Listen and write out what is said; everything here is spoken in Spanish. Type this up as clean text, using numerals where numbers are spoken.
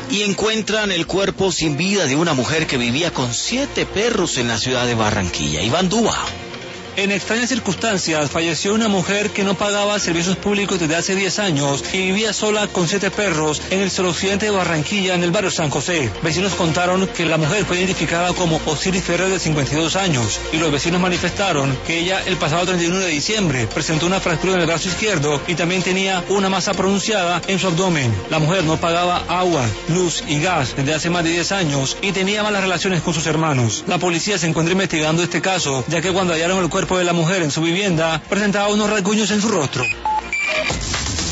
y encuentran el cuerpo sin vida de una mujer que vivía con 7 perros en la ciudad de Barranquilla. Iván Dúa. En extrañas circunstancias falleció una mujer que no pagaba servicios públicos desde hace 10 años y vivía sola con 7 perros en el suroccidente de Barranquilla, en el barrio San José. Vecinos contaron que la mujer fue identificada como Osiris Ferrer, de 52 años, y los vecinos manifestaron que ella el pasado 31 de diciembre presentó una fractura en el brazo izquierdo y también tenía una masa pronunciada en su abdomen. La mujer no pagaba agua, luz y gas desde hace más de 10 años y tenía malas relaciones con sus hermanos. La policía se encuentra investigando este caso, ya que cuando hallaron el cuerpo de la mujer en su vivienda, presentaba unos rasguños en su rostro.